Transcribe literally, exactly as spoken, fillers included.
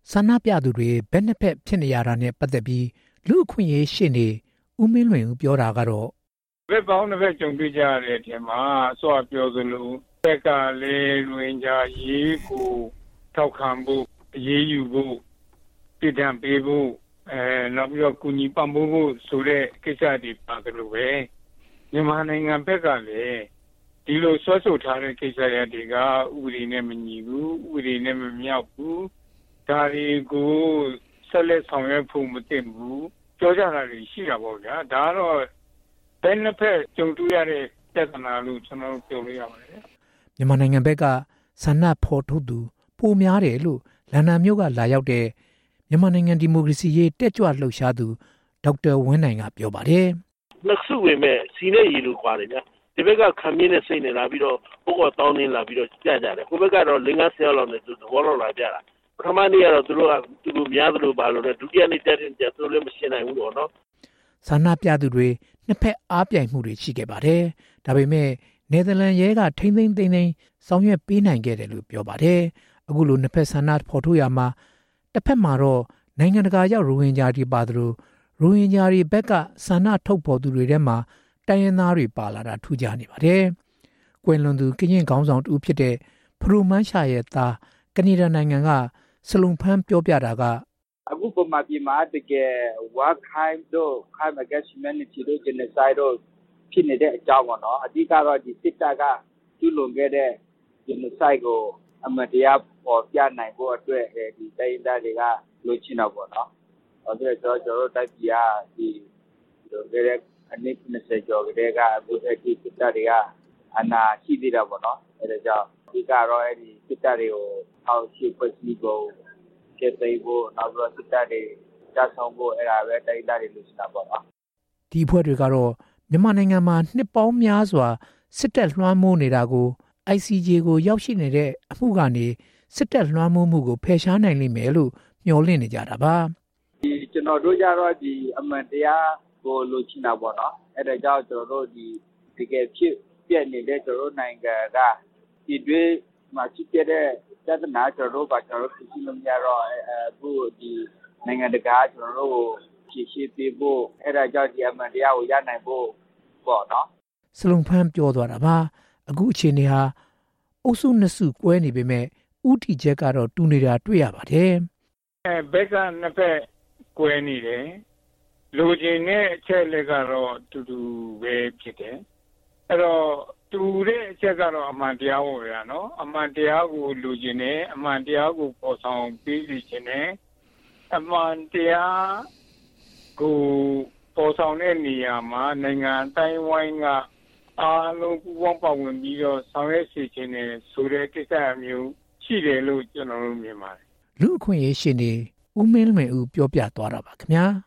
ဆန္ဒပြသူတွေဘက်နှစ်ဖက်ဖြစ်နေရတာနဲ့ပတ်သက်ပြီးလူအခွင့်အရေးရှေ့နေဦးမင်းလွင်ဦးပြောတာကတော့ဘက်ပေါင်းတစ်ဖက်ကြုံတွေ့ကြရတဲ့အချိန်မှာအစောပြောသလိုဘက်ကလည်းလူဝင်ကြရေးကိုထောက်ခံဖို့အရေးယူဖို့ပြည်ထံပေးဖို့အဲနောက်ပြီးတော့ကုညီပံ့ပိုးဖို့ဆိုတဲ့ကိစ္စတွေပါတယ်လို့ပဲမြန်မာနိုင်ငံဘက်ကလည်းဒီလိုဆွဲဆိုထားတဲ့ကိစ္စရတွေကဥပဒေနဲ့မညီဘူးဥပဒေနဲ့မမြောက်ဘူးဒါတွေကိုဆက်လက်ဆောင်ရွက်ဖို့မသင့်ဘူးပြောကြတာတွေရှိတာပေါ့ဗျာဒါကတော့ဘယ်နှစ်ဖက်ကြုံတွေ့ရတဲ့ပြဿနာလို့ကျွန်တော်ပြောလို့ရပါတယ်မြန်မာနိုင်ငံဘက်ကဆန္ဒဖော်ထုတ်သူပိုများတယ်လို့လန်ဒန်မြို့ကလာရောက်တဲ့မြန်မာနိုင်ငံဒီမိုကရေစီရေးတက်ကြွလှုပ်ရှားသူဒေါက်တာဝင်းနိုင်ကပြောပါတယ်နှစ်စုဝင်မဲ့စီနဲ့ရီလို့ခေါ်တယ်ဗျာဒီဘက်ကခံမြင့်တဲ့စိတ်နဲ့လာပြီးတော့ဘုကောတောင်းနေလာပြီးတော့ကြကြတယ်ကိုဘက်ကတော့လင်္ကာဆရာလောက်နဲ့သူသဘောလောက်လာကြတာပထမနေ့ကတော့သူတို့ကသူတို့များသလိုပါလို့ဒုတိယနေ့တက်တဲ့ကျသူတို့လည်းမရှင်းနိုင်ဘူးတော့နော်ဆန္ဒပြသူတွေနှစ်ဖက်အားပြိုင်မှုတွေရှိခဲ့ပါတယ်ဒါပေမဲ့နယ်သာလန်ရဲကထိမ့်သိမ်းသိမ်းသိမ်းဆောင်ရွက်ပေးနိုင်ခဲ့တယ်လို့ပြောပါတယ်အခုလိုနှစ်ဖက်ဆန္ဒဖော်ထုတ်ရမှာတစ်ဖက်မှာတော့နိုင်ငံတကာရောက်ရိုဟင်ဂျာတွေပါသလိုရိုဟင်ဂျာတွေဘက်ကဆန္ဒထုတ်ဖော်သူတွေထဲမှာတိုင်းရင်းသားတွေပါလာတာထူးခြားနေပါတယ်။ကွယ်လွန်သူကရင်ခေါင်းဆောင်တူဖြစ်တဲ့ဖရူမန်းရှာရဲ့သားကနေဒါနိုင်ငံကစလုံဖန်းပြောပြတာကအခုပုံမှန်ပြည်မှာတကယ် war crime တို့ crime against humanity တို့ genocide တို့ဖြစ်နေတဲ့အကြောင်းပေါ့နော်အဓိကတော့ဒီစစ်တပ်ကကျူးလွန်ခဲ့တဲ့ genocide ကိုအမှန်တရားပေါ်ပြနိုင်ဖို့အတွက်ဒီတိုင်းသားတွေကလိုချင်တော့ပေါ့နော်။အဲဒါကြောင့်ကျွန်တော်တို့တိုက်ပြည်ကဒီလိုတဲ့အနည်းနှစ်ဆယ်ကျော်ကတည်းကအခုအထိစစ်တပ်တွေကအနာရှိသေးတာပေါ့နော်။အဲဒါကြောင့်ဒီကတော့အဲဒီစစ်တပ်တွေကိုအောက်ရှိဖွဲ့စည်းဖို့ကျတဲ့ဖို့နောက်ပြီးစစ်တပ်တွေကြဆောင်ဖို့အဲဒါပဲတိုင်းသားတွေလိုချင်တာပေါ့နော်။ဒီဖွဲ့တွေကတော့မြန်မာနိုင်ငံမှာနှစ်ပေါင်းများစွာစစ်တပ်လွှမ်းမိုးနေတာကို I C J ကိုရောက်ရှိနေတဲ့အမှုကနေစစ်တပ်လွှမ်းမိုးမှုကိုဖယ်ရှားနိုင်လိမ့်မယ်လို့မျှော်လင့်နေကြတာပါဒီကျွန်တော်တို့ကြတော့ဒီအမှန်တရားကိုလိုချင်တာပေါ့နော်အဲဒါကြောင့်ကျွန်တော်တို့ဒီတကယ်ဖြစ်ပြနေတဲ့ကျွန်တော်တို့နိုင်ငံကဒီတွေမှာဖြစ်ပြတဲ့ပြဿနာကျွန်တော်တို့ဘာကျွန်တော်တို့ဖြစ်စီလို့မရတော့အခုဒီနိုင်ငံတကာကျွန်တော်တို့ဖြည့်ရှင်းပေးဖို့အဲဒါကြောင့်ဒီအမှန်တရားကိုရနိုင်ဖို့ပေါ့နော်စလုံဖန်းပြောသွားတာပါအခုအချိန်នេះဟာအုပ်စုနှစ်စုကွဲနေပေမဲ့ဥတီချက်ကတော့တူနေတာတွေ့ရပါတယ်အဲဘက်ကနှစ်ဖက်ကွဲနေတယ်လူချင်းနဲ့အချက်လက်ကတော့တူတူပဲဖြစ်တယ်အဲ့တော့တူတဲ့အချက်ကတော့အမှန်တရားကိုရနော်အမှန်တရားကိုလူချင်းနဲ့အမှန်တရားကိုပေါ်ဆောင်ပေးစီခြင်းနဲ့အမှန်တရားကိုပေါ်ဆောင်တဲ့နေရာမှာနိုင်ငံတိုင်းဝိုင်းကအားလုံးပူးပေါင်းပါဝင်ပြီးတော့ဆောင်ရွက်စီခြင်းနဲ့ဆိုတဲ့ကိစ္စမျိုးရှိတယ်လို့ကျွန်တော်တို့မြင်ပါတယ်လူအခွင့်အရေးရှင်တွေဦးမင်းလွင်ဦးပြောပြသွားတာပါခင်ဗျာ